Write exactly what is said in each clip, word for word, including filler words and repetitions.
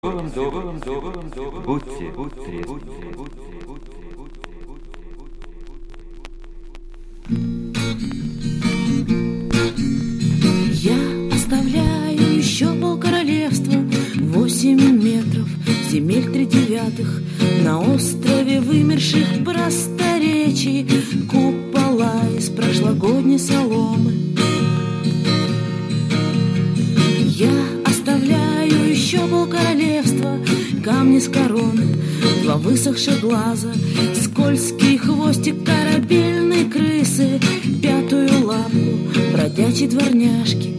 Будьте, будьте, будьте. Я оставляю еще полкоролевства, восемь метров, земель три девятых, на острове вымерших просторечий, купола из прошлогодней соломы. Я оставляю еще полкоролевства, камни с короны, два высохших глаза, скользкий хвостик корабельной крысы, пятую лапку бродячей дворняжки.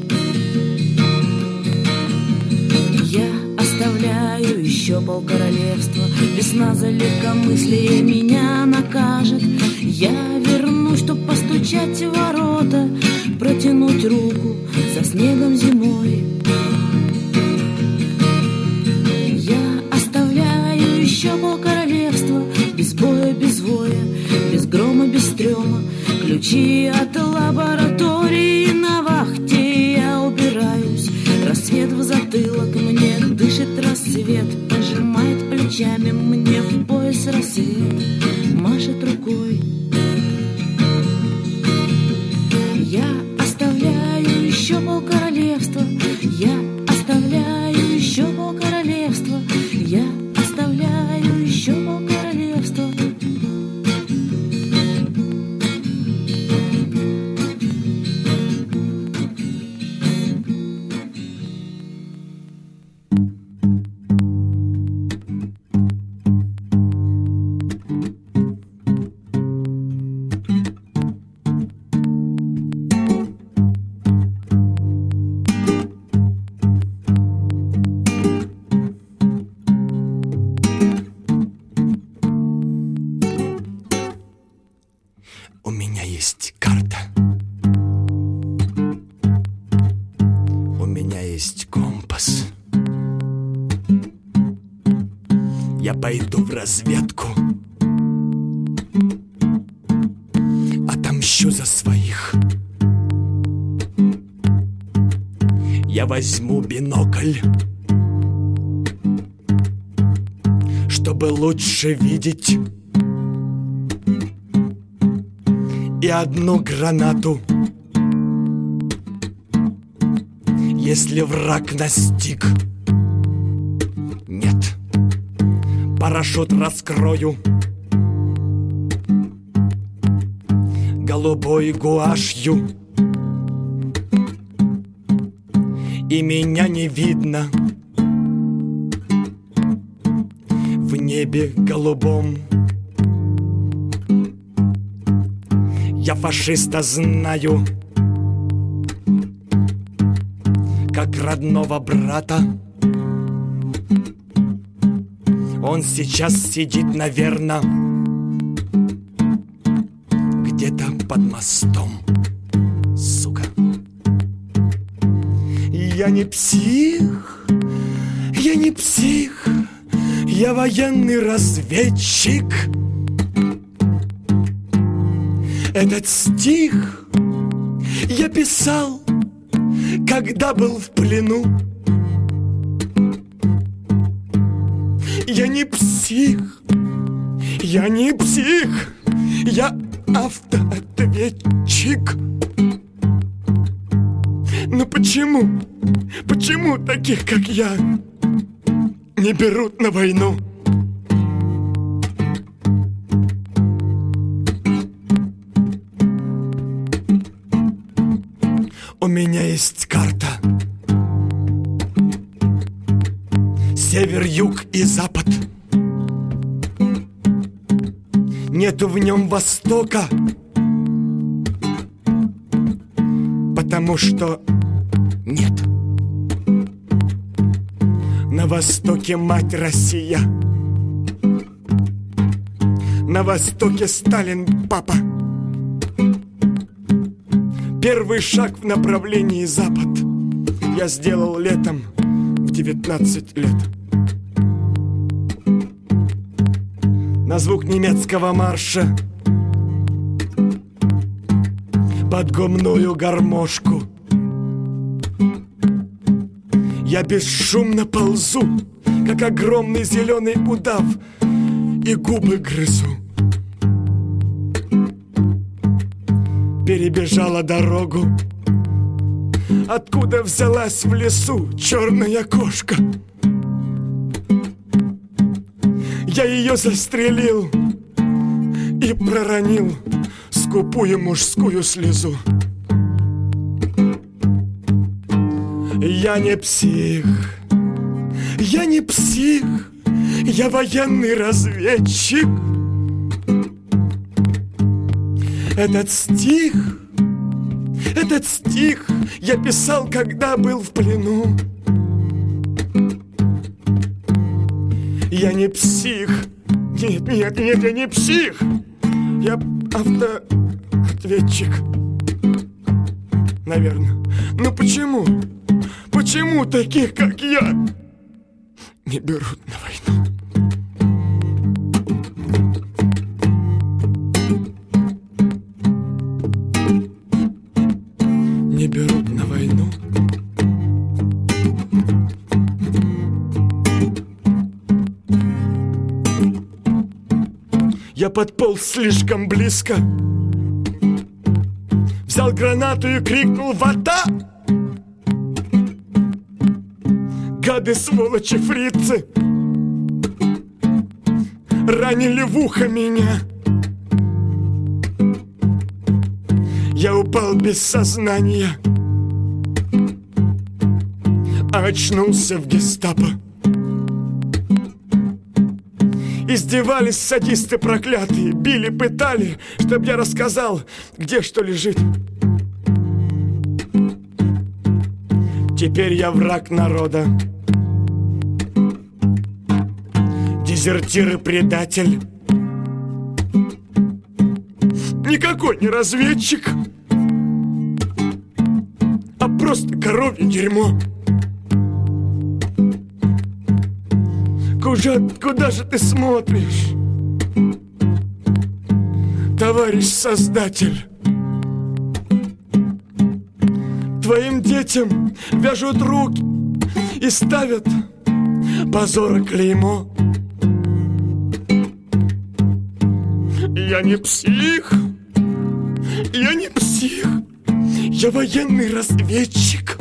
Я оставляю еще полкоролевства, весна за легкомыслие меня накажет. Я вернусь, чтоб постучать в ворота, протянуть руку за снегом зимой. Еще полкоролевства, без боя, без воя, без грома, без стрёма, ключи от лаборатории на вахте. Я убираюсь, рассвет в затылок, мне дышит рассвет, пожимает плечами, мне в пояс рассвет, машет рукой. Я оставляю еще полкоролевства, я оставляю еще полкоролевства, я оставляю еще полкоролевства. У меня есть карта. У меня есть компас. Я пойду в разведку, отомщу за своих. Я возьму бинокль, чтобы лучше видеть, и одну гранату, если враг настиг. Нет, парашют раскрою голубой гуашью, и меня не видно в небе голубом. Я фашиста знаю как родного брата. Он сейчас сидит, наверно, где-то под мостом. Сука. Я не псих, я не псих, я военный разведчик. Этот стих я писал, когда был в плену. Я не псих, я не псих, я автоответчик. Но почему, почему таких, как я, не берут на войну? У меня есть карта. Север, юг и запад. Нету в нем востока, потому что нет. На востоке мать Россия, на востоке Сталин папа. Первый шаг в направлении запад я сделал летом в девятнадцать лет. На звук немецкого марша под гумную гармошку Я бесшумно ползу как огромный зеленый удав, и губы грызу. Перебежала дорогу, откуда взялась в лесу черная кошка. Я ее застрелил и проронил скупую мужскую слезу. Я не псих, я не псих, я военный разведчик. Этот стих, этот стих я писал, когда был в плену. Я не псих, нет, нет, нет, я не псих. Я автоответчик, наверное. Но почему? Почему таких, как я, не берут на войну? Не берут на войну. Я подполз слишком близко, взял гранату и крикнул: «Вода!» Гады, сволочи, фрицы ранили в ухо меня. Я упал без сознания, а очнулся в гестапо. Издевались садисты проклятые, били, пытали, чтоб я рассказал, где что лежит. Теперь я враг народа, дезертир и предатель. Никакой не разведчик, а просто коровье дерьмо. Куда, куда же ты смотришь, товарищ создатель? Твоим детям вяжут руки и ставят позора клеймо. Я не псих, я не псих, я военный разведчик.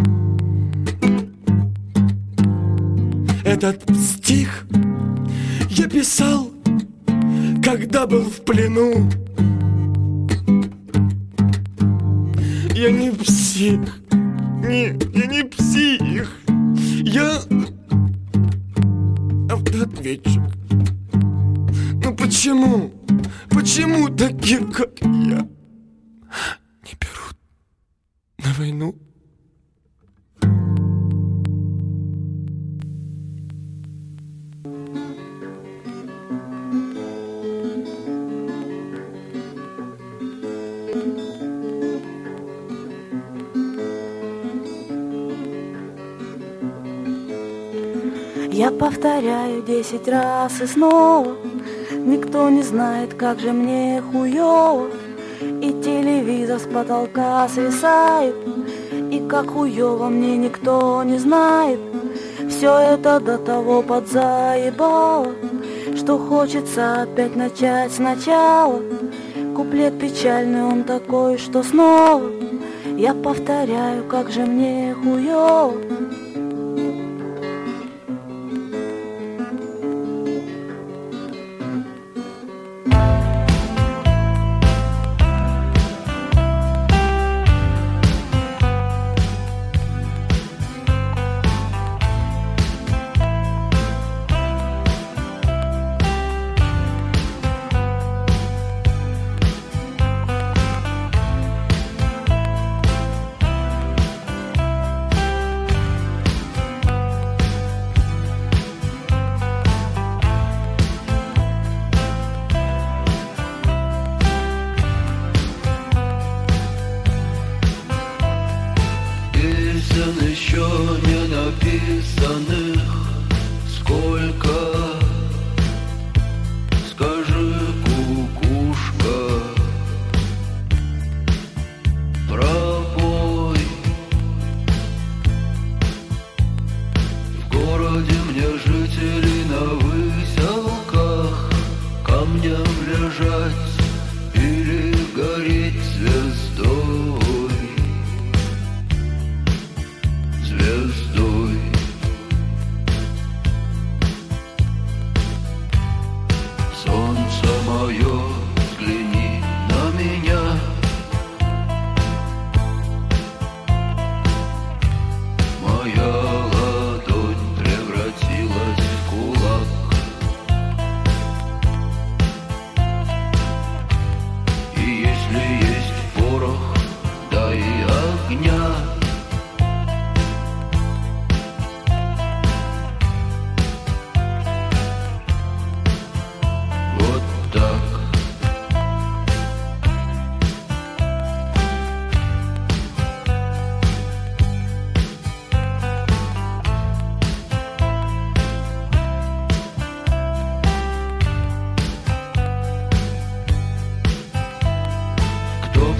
Этот стих я писал, когда был в плену. Я не псих, нет, я не псих, я автоответчик. Ну почему, почему таких, как я, не берут на войну? Я повторяю десять раз и снова, никто не знает, как же мне хуёво. И телевизор с потолка свисает, и как хуёво мне никто не знает. Все это до того подзаебало, что хочется опять начать сначала. Куплет печальный, он такой, что снова я повторяю, как же мне хуёво.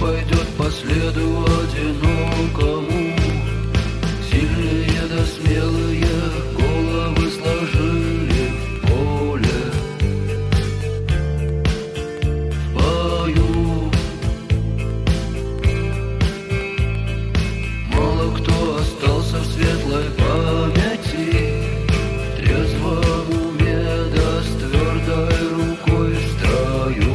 пойдет по следу одинокому. Сильные да смелые головы сложили в поле. В бою мало кто остался в светлой памяти, в трезвом уме да с твердой рукой в строю.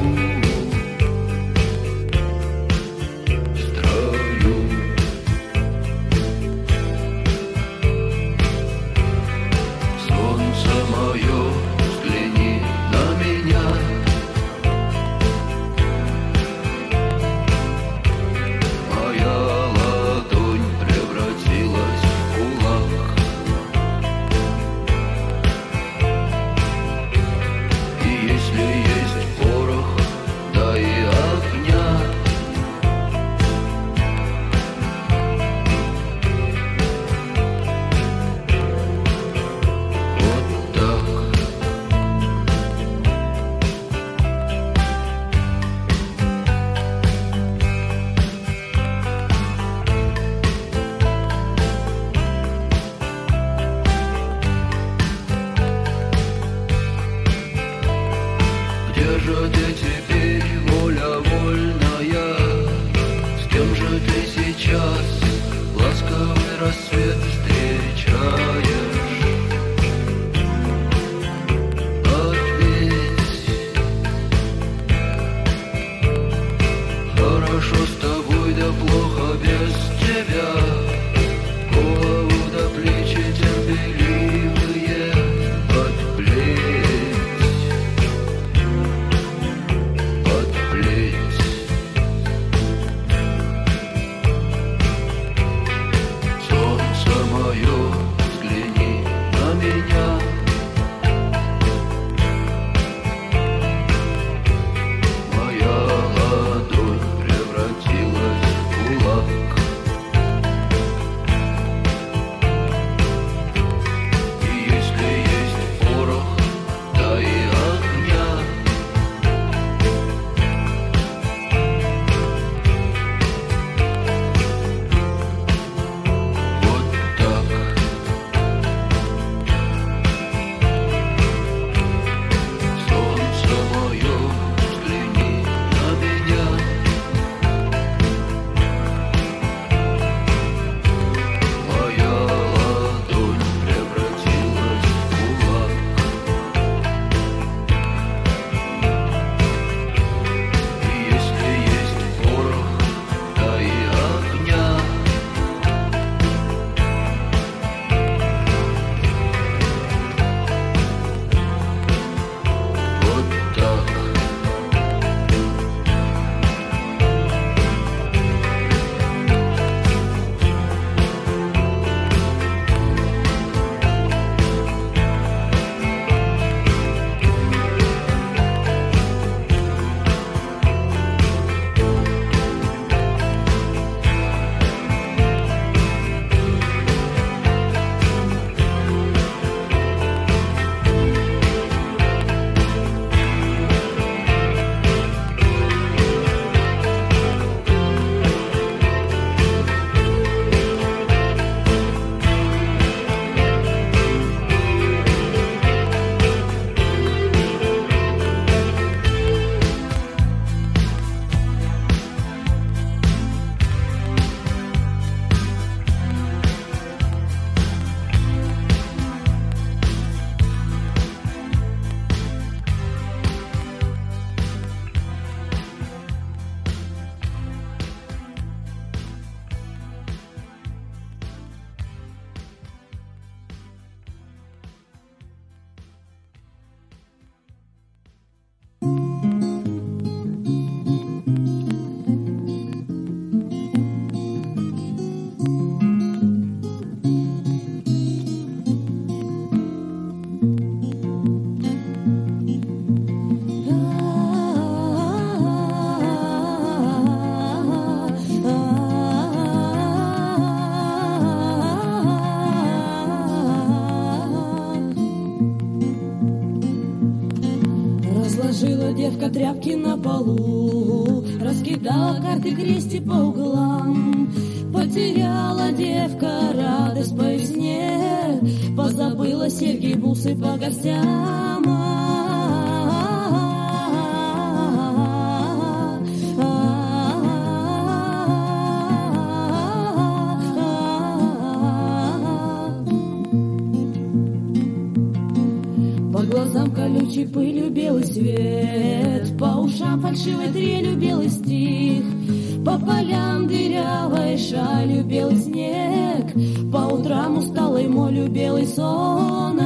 Где же ты теперь, воля вольная? С кем же ты сейчас ласковый рассвет встречаешь? Ответь, хорошо с тобой, да плохо без тебя. Голову до плечи терпеливые подплеть. Солнце Разложила девка тряпки на полу, раскидала карты крести по углам. Потеряла девка радость по весне, позабыла серьги, бусы по гостям. По глазам колючей пылью белый свет, по ушам фальшивой трелью белый стих, по полям дырявой шалью белый снег, по утрам усталой молью белый сон.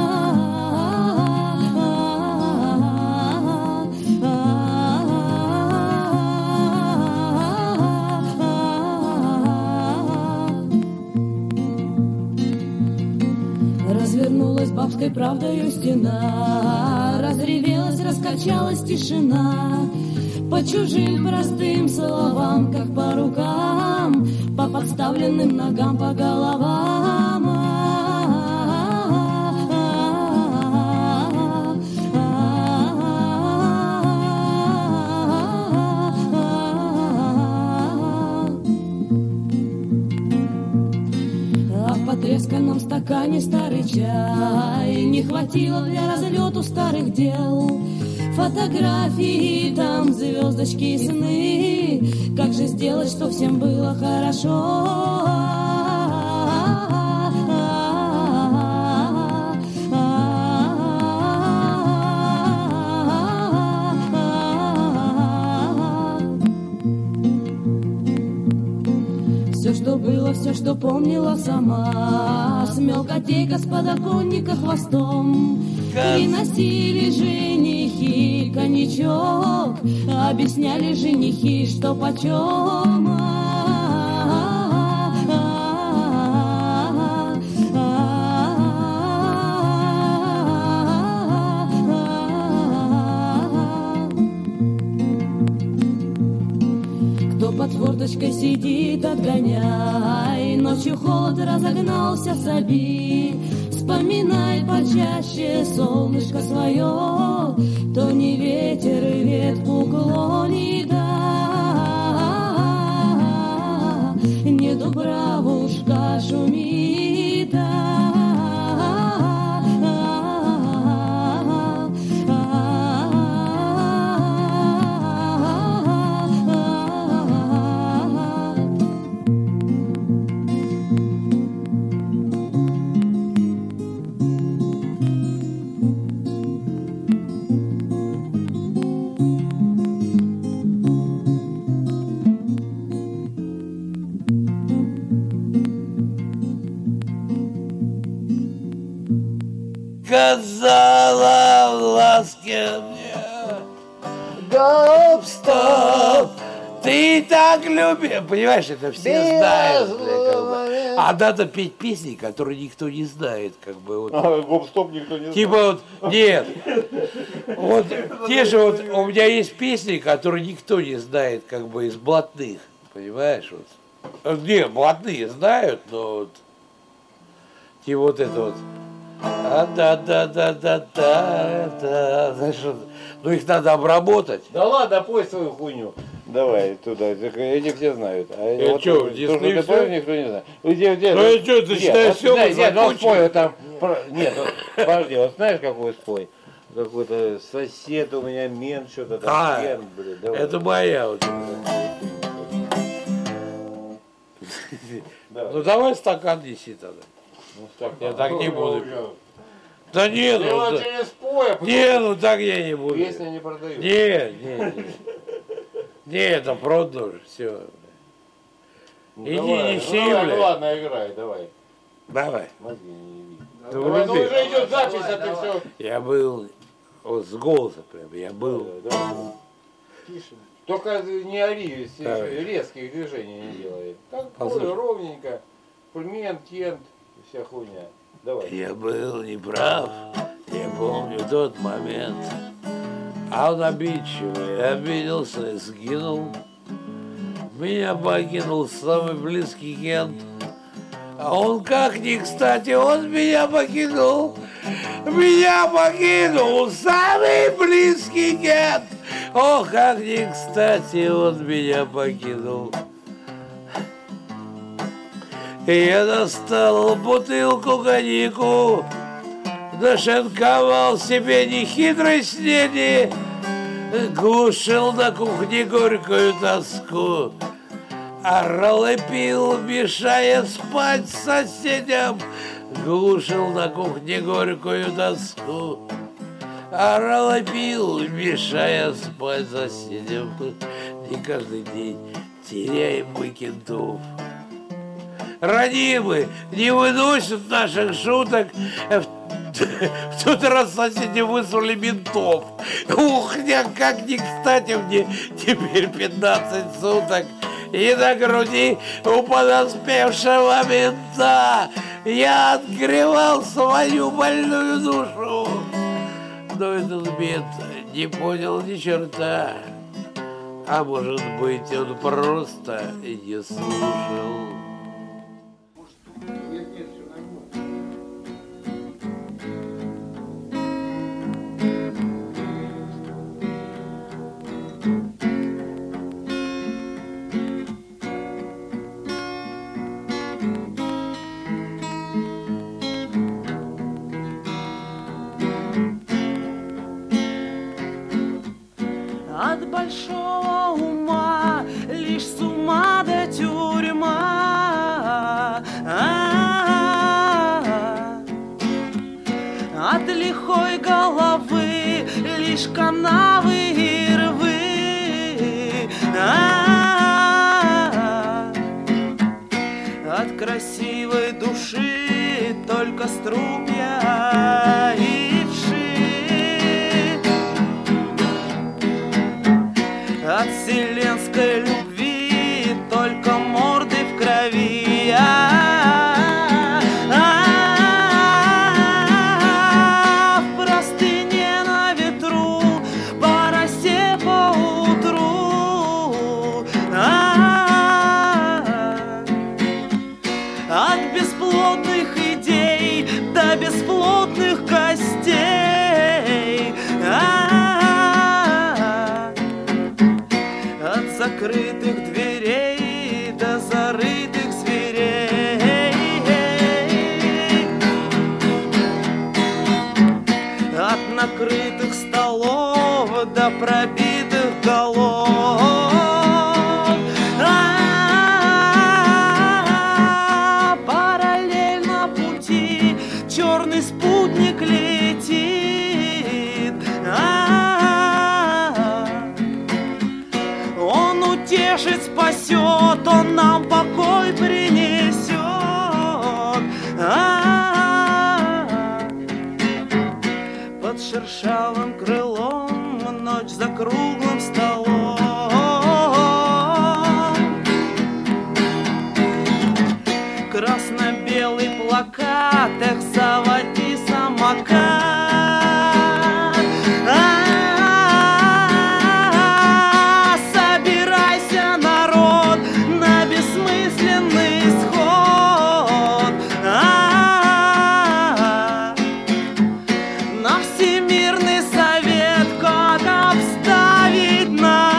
Развернулась бабской правдою стена, разревелась, раскачалась тишина. По чужим простым словам, как по рукам, по подставленным ногам, по головам. А в потресканном стакане старый чай не хватило для разлету старых дел. Фотографии, там звездочки и сны. Как же сделать, что всем было хорошо? Все, что было, все, что помнила сама, смел котейка с подоконника хвостом. Приносили женихи коньячок, объясняли женихи, что почем. Кто под форточкой сидит, отгоняй, ночью холод разогнался, соби. Вспоминай почаще солнышко свое, то не ветер и ветку клонит, да, не дубравушка шумит, да. Сказала в ласке мне: гоп, стоп, ты так любишь. Понимаешь, это все Без знают. Бля, как бы. момент. А надо петь песни, которые никто не знает. Как бы, вот. А, гоп-стоп никто не Типа вот, нет. Вот те же вот, у меня есть песни, которые никто не знает, как бы из блатных. Понимаешь? Вот. Нет, блатные знают, но вот. Типа вот это вот. А да да да да да да, знаешь, ну их надо обработать. Да ладно, пой свою хуйню. Давай туда, эти все знают. А Я вот, чё, то, Дисней что ты всё? поешь, никто не знает. Где, где, Ну и чё, ты где? считаешь, Вот, всё да, мы нет, ну закончили? спой, вот там, про- нет, вот, подожди, вот знаешь, какой спой? Какой-то сосед у меня мент, что-то там, А, хер, блин, давай. это моя вот. Давай. Ну давай стакан неси тогда. Ну, так, Я так не буду. уже. Да не, Ты ну, его да- через спой, а потом не, ну так я не буду. песни не продают. Не, не, не. Не, это продаж, все. Ну, Иди, давай, неси, ну, давай, бля. ну ладно, играй, давай. Давай. Мозги не видно. Да Давай, ну вруби. уже идет запись, а ты все. Я был вот с голоса прям, я был. Только не ори, с- Да. резких движений не делай. Так Послушай. пой ровненько. Мент, кент, вся хуйня. Давай. Я был неправ, я помню тот момент. А он обидчивый, обиделся и сгинул. Меня покинул самый близкий кент. А он как ни кстати, он меня покинул. меня покинул самый близкий нет. О, как не кстати он меня покинул. Я достал бутылку коньяку, нашинковал себе нехитрой снеди, глушил на кухне горькую тоску, орал и пил, мешая спать соседям, глушил на кухне горькую тоску, орал и пил, мешая спать соседям. Не каждый день теряем мы кентов. Ранимы не выносят наших шуток. В тот раз соседи вызвали ментов. Ух, как не кстати мне теперь пятнадцать суток. И на груди у подоспевшего мента я открывал свою больную душу. Но этот мент не понял ни черта. А может быть, он просто и не слушал. От большого ума лишь с ума до тюрьма. А-а-а. От лихой головы лишь канавы и рвы. А-а-а. От красивой души только струпья и вши. От вселенской любви только морды в крови. А-а-а-а. В простыне на ветру, по росе поутру. А-а-а. От бесплодных идей до бесплотных костей. От закрытых дверей до зарытых зверей. От накрытых столов до пробитых голов. А-а-а-а. Параллельно пути черный спутник летит. Он утешит, спасет, он нам покой принесет. А-а-а. Под шершавым крылом ночь за круглым столом. Красно-белый плакат, эх, заводи самокат. А-а-а. Собирайся, народ, на бессмысленный исход. А-а-а. На Всемирный совет, как обставить нас.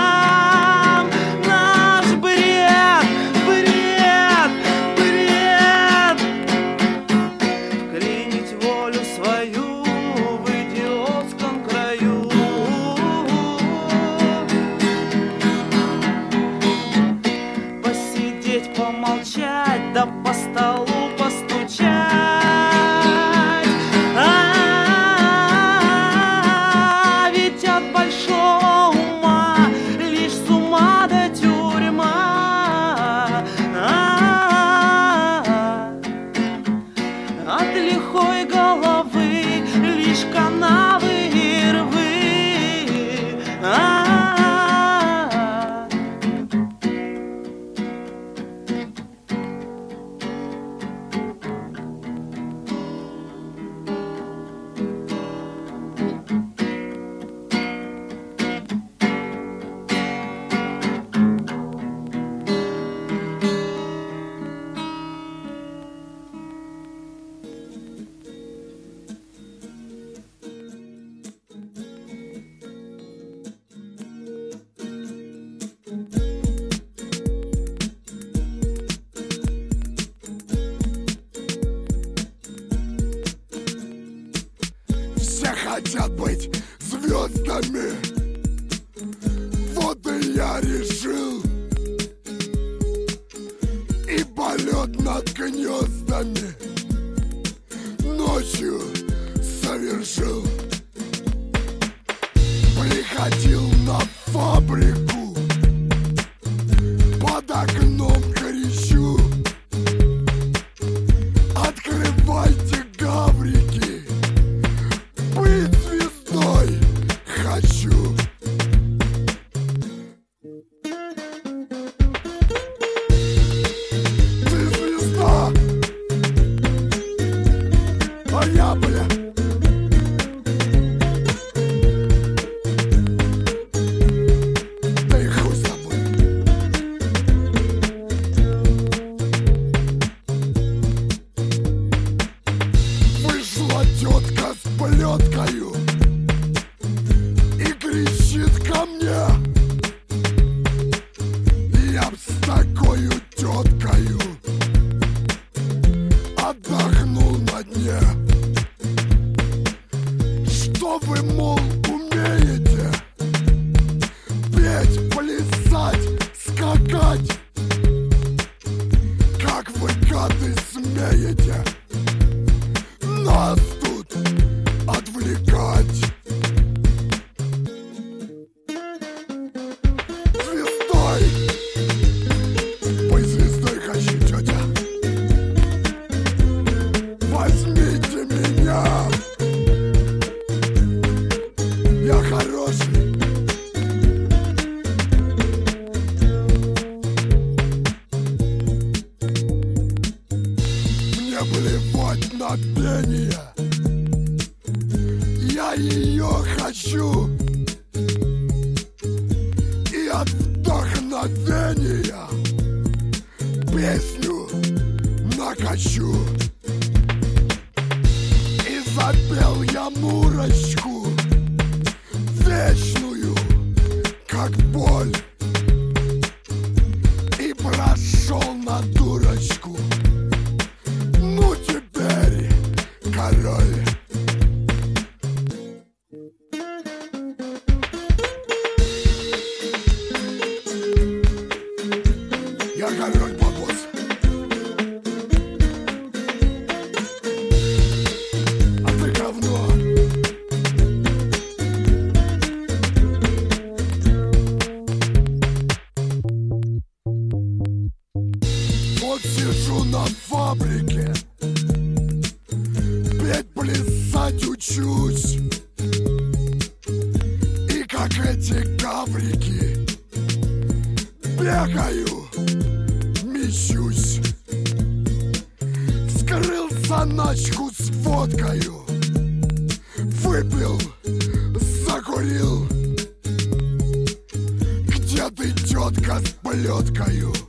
хотят быть звездами. Вот и я решил, и полет над гнездами ночью совершил. Приходил на фабрику, под окном кричу: открывайте гаврики, быть звездой хочу. Ты звезда, а я, бля, да и хуй с тобой. Вышла тетка с плеткою и кричит ко мне: я б с такою теткою отдохнул на дне. Что вы, мол, умеете? Петь, плясать, скакать? Как вы, гады, смеете нас тут отвлекать? Звездой, быть звездой хочу, тетя. Возьмите меня, я хороший. Мне плевать на пение, я ее хочу. И от вдохновения песню накачу. И запел я мурочку вечную, как боль, и прошел на дурочку. Ну теперь, король. Я король, бабос. А ты говно. Вот сижу на фабрике, петь, плясать учусь. И как эти гаврики бегаю, мечусь. Вскрыл заначку с водкою, выпил, закурил. Где ты, тетка, с плеткою?